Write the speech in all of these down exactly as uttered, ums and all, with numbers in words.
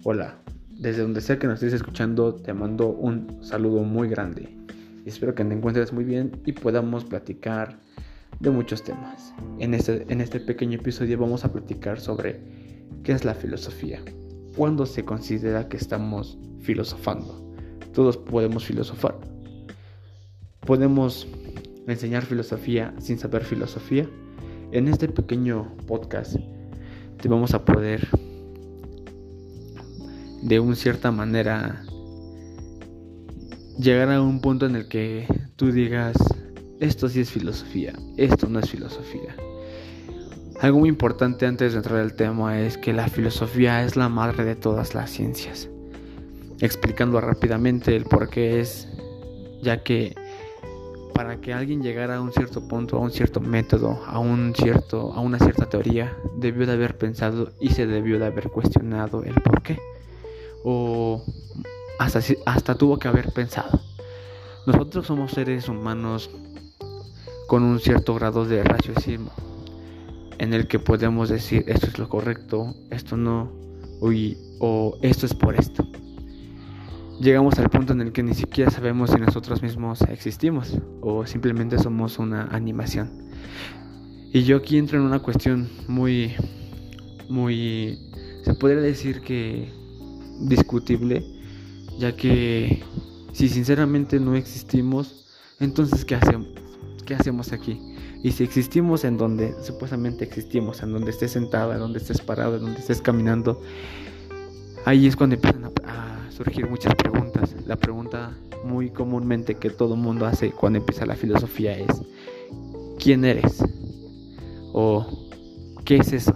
Hola, desde donde sea que nos estés escuchando, te mando un saludo muy grande. Espero que te encuentres muy bien y podamos platicar de muchos temas. En este, en este pequeño episodio vamos a platicar sobre qué es la filosofía. ¿Cuándo se considera que estamos filosofando? Todos podemos filosofar. ¿Podemos enseñar filosofía sin saber filosofía? En este pequeño podcast te vamos a poder de una cierta manera llegar a un punto en el que tú digas, esto sí es filosofía, esto no es filosofía. Algo muy importante antes de entrar al tema es que la filosofía es la madre de todas las ciencias. Explicando rápidamente el por qué es, ya que para que alguien llegara a un cierto punto, a un cierto método, a un cierto, a una cierta teoría, debió de haber pensado y se debió de haber cuestionado el por qué. O hasta, hasta tuvo que haber pensado. Nosotros somos seres humanos con un cierto grado de raciocinio, en el que podemos decir esto es lo correcto, esto no, uy, o esto es por esto. Llegamos al punto en el que ni siquiera sabemos si nosotros mismos existimos o simplemente somos una animación. Y yo aquí entro en una cuestión muy, muy, se podría decir que discutible, ya que si sinceramente no existimos, entonces ¿qué hacemos? ¿Qué hacemos aquí? Y si existimos en donde supuestamente existimos, en donde estés sentado, en donde estés parado, en donde estés caminando, ahí es cuando empiezan a, a surgir muchas preguntas. La pregunta muy comúnmente que todo mundo hace cuando empieza la filosofía es ¿quién eres? O ¿qué es eso?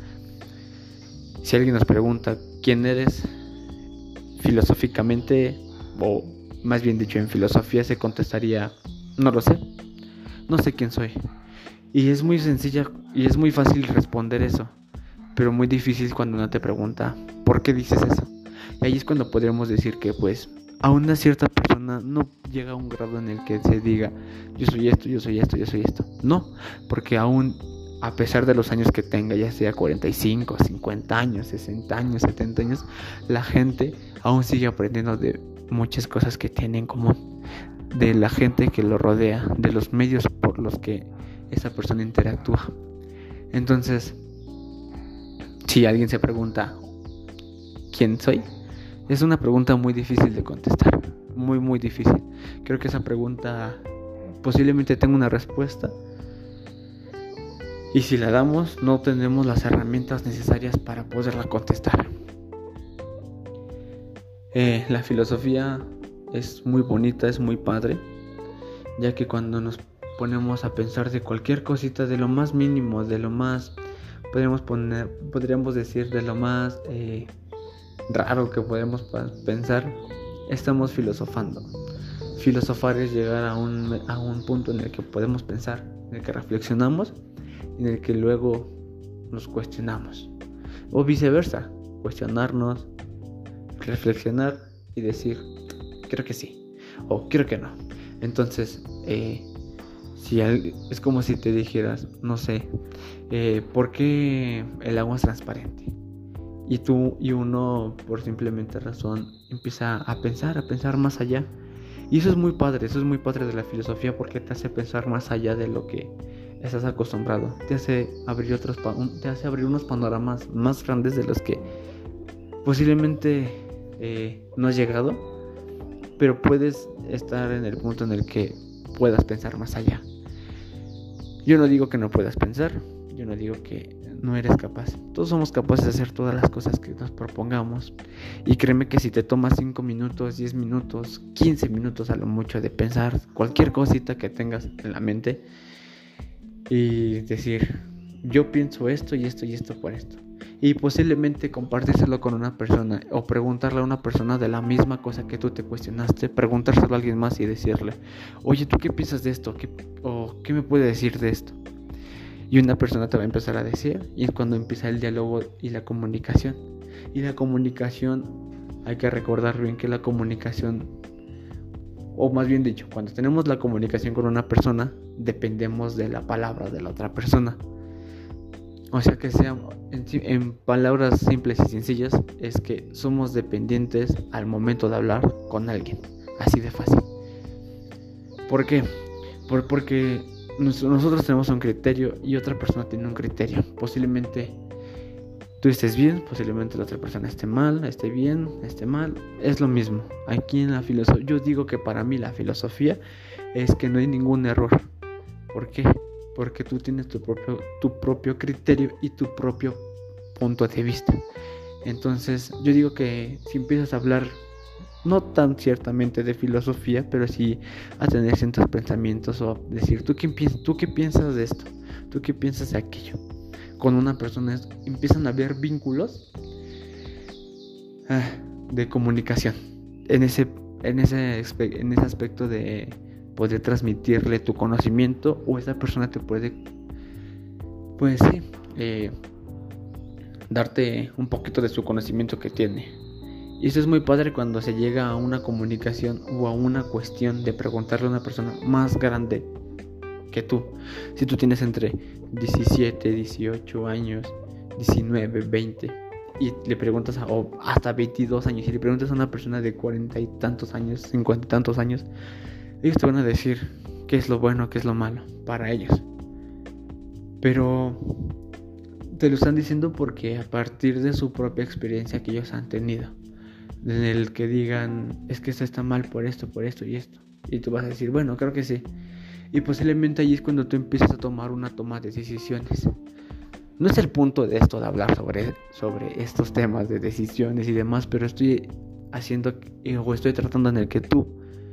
Si alguien nos pregunta ¿quién eres? Filosóficamente, o más bien dicho en filosofía, se contestaría no lo sé, no sé quién soy. Y es muy sencilla y es muy fácil responder eso, pero muy difícil cuando uno te pregunta ¿por qué dices eso? Y ahí es cuando podríamos decir que pues a una cierta persona no llega a un grado en el que se diga yo soy esto, yo soy esto, yo soy esto. No, porque aún a pesar de los años que tenga, ya sea cuarenta y cinco, cincuenta años, sesenta años, setenta años, la gente aún sigue aprendiendo de muchas cosas que tiene en común, de la gente que lo rodea, de los medios por los que esa persona interactúa. Entonces, si alguien se pregunta ¿quién soy? Es una pregunta muy difícil de contestar, muy muy difícil. Creo que esa pregunta posiblemente tenga una respuesta, y si la damos, no tenemos las herramientas necesarias para poderla contestar. Eh, la filosofía es muy bonita, es muy padre, ya que cuando nos ponemos a pensar de cualquier cosita, de lo más mínimo, de lo más, podríamos poner, podríamos decir, de lo más eh, raro que podemos pensar, estamos filosofando. Filosofar es llegar a un, a un punto en el que podemos pensar, en el que reflexionamos, en el que luego nos cuestionamos, o viceversa, cuestionarnos, reflexionar y decir creo que sí o creo que no. Entonces eh, si al, es como si te dijeras, no sé, eh, ¿por qué el agua es transparente? Y tú y uno por simplemente razón empieza a pensar, a pensar más allá. Y eso es muy padre, eso es muy padre de la filosofía, porque te hace pensar más allá de lo que estás acostumbrado, te hace abrir otros, te hace abrir unos panoramas más grandes de los que posiblemente eh, no has llegado, pero puedes estar en el punto en el que puedas pensar más allá. Yo no digo que no puedas pensar, yo no digo que no eres capaz. Todos somos capaces de hacer todas las cosas que nos propongamos, y créeme que si te tomas cinco minutos, diez minutos, quince minutos a lo mucho de pensar cualquier cosita que tengas en la mente y decir yo pienso esto y esto y esto por esto, y posiblemente compartírselo con una persona o preguntarle a una persona de la misma cosa que tú te cuestionaste, preguntárselo a alguien más y decirle oye, ¿tú qué piensas de esto? ¿Qué, o qué me puede decir de esto? Y una persona te va a empezar a decir, y es cuando empieza el diálogo y la comunicación. Y la comunicación, hay que recordar bien que la comunicación, o más bien dicho, cuando tenemos la comunicación con una persona, dependemos de la palabra de la otra persona. O sea que sea, en, en palabras simples y sencillas, es que somos dependientes al momento de hablar con alguien. Así de fácil. ¿Por qué? Por, porque nosotros tenemos un criterio y otra persona tiene un criterio. Posiblemente tú estés bien, posiblemente la otra persona esté mal, esté bien, esté mal. Es lo mismo. Aquí en la filosofía, yo digo que para mí la filosofía es que no hay ningún error. ¿Por qué? Porque tú tienes tu propio, tu propio criterio y tu propio punto de vista. Entonces yo digo que si empiezas a hablar, no tan ciertamente de filosofía, pero sí a tener ciertos pensamientos o decir, ¿tú qué, pi- ¿tú qué piensas de esto? ¿Tú qué piensas de aquello? Con una persona empiezan a haber vínculos ah, de comunicación en ese, en ese, en ese aspecto de poder transmitirle tu conocimiento, o esa persona te puede, pues sí, eh, darte un poquito de su conocimiento que tiene. Y eso es muy padre cuando se llega a una comunicación o a una cuestión de preguntarle a una persona más grande que tú. Si tú tienes entre diecisiete, dieciocho años, diecinueve, veinte y le preguntas a, o hasta veintidós años, y le preguntas a una persona de cuarenta y tantos años, cincuenta y tantos años, ellos te van a decir qué es lo bueno, qué es lo malo para ellos. Pero te lo están diciendo porque a partir de su propia experiencia que ellos han tenido, en el que digan, es que esto está mal por esto, por esto y esto, y tú vas a decir, bueno, creo que sí. Y posiblemente ahí es cuando tú empiezas a tomar una toma de decisiones. No es el punto de esto de hablar sobre, sobre estos temas de decisiones y demás, pero estoy haciendo o estoy tratando en el que tú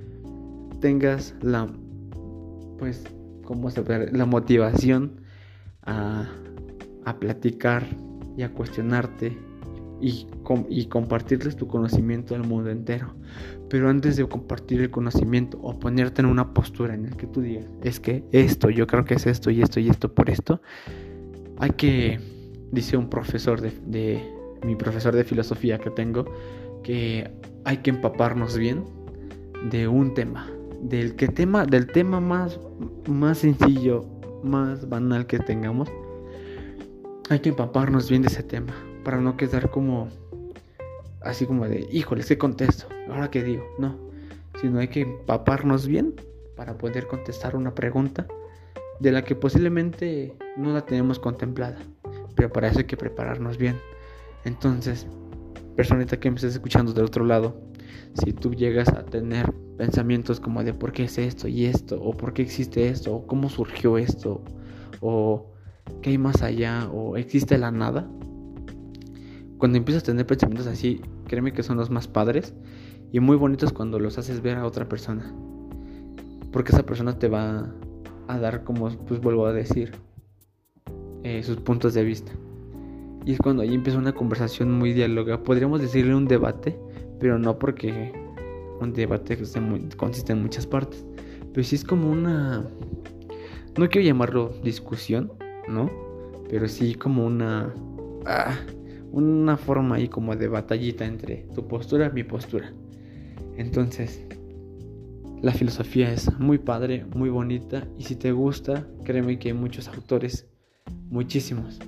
tengas la, pues, ¿cómo se puede? La motivación a, a platicar y a cuestionarte y, com- y compartirles tu conocimiento al mundo entero. Pero antes de compartir el conocimiento o ponerte en una postura en la que tú digas, es que esto, yo creo que es esto y esto y esto por esto, hay que, dice un profesor de, de mi profesor de filosofía que tengo, que hay que empaparnos bien de un tema, del que tema, del tema más, más sencillo, más banal que tengamos. Hay que empaparnos bien de ese tema para no quedar como así como de, híjole, ¿qué contesto? ¿Ahora qué digo? No, sino hay que empaparnos bien para poder contestar una pregunta de la que posiblemente no la tenemos contemplada, pero para eso hay que prepararnos bien. Entonces, personita que me estés escuchando del otro lado, si tú llegas a tener pensamientos como de por qué es esto y esto, o por qué existe esto, o cómo surgió esto, o qué hay más allá, o existe la nada, cuando empiezas a tener pensamientos así, créeme que son los más padres y muy bonitos cuando los haces ver a otra persona, porque esa persona te va a dar, como pues vuelvo a decir, eh, sus puntos de vista. Y es cuando ahí empieza una conversación muy diáloga. Podríamos decirle un debate, pero no, porque un debate consiste en muchas partes. Pero sí es como una, no quiero llamarlo discusión, ¿no? Pero sí como una ah, una forma ahí como de batallita entre tu postura y mi postura. Entonces, la filosofía es muy padre, muy bonita, y si te gusta, créeme que hay muchos autores, muchísimos,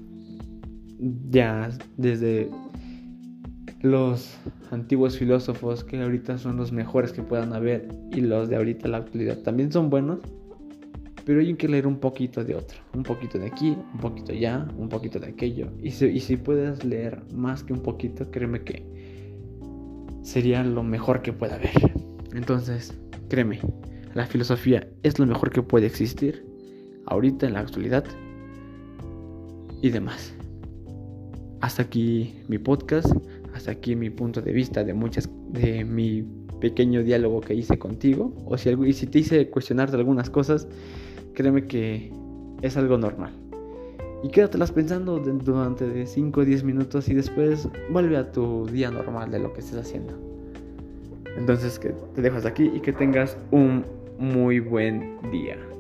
ya desde los antiguos filósofos, que ahorita son los mejores que puedan haber, y los de ahorita en la actualidad también son buenos, pero hay que leer un poquito de otro, un poquito de aquí, un poquito allá, un poquito de aquello, y si, y si puedes leer más que un poquito, créeme que sería lo mejor que pueda haber. Entonces, créeme, la filosofía es lo mejor que puede existir ahorita en la actualidad y demás. Hasta aquí mi podcast, hasta aquí mi punto de vista de muchas de mi pequeño diálogo que hice contigo, o si algo, y si te hice cuestionar de algunas cosas, créeme que es algo normal. Y quédatelas pensando durante cinco o diez minutos y después vuelve a tu día normal de lo que estés haciendo. Entonces, que te dejo hasta aquí y que tengas un muy buen día.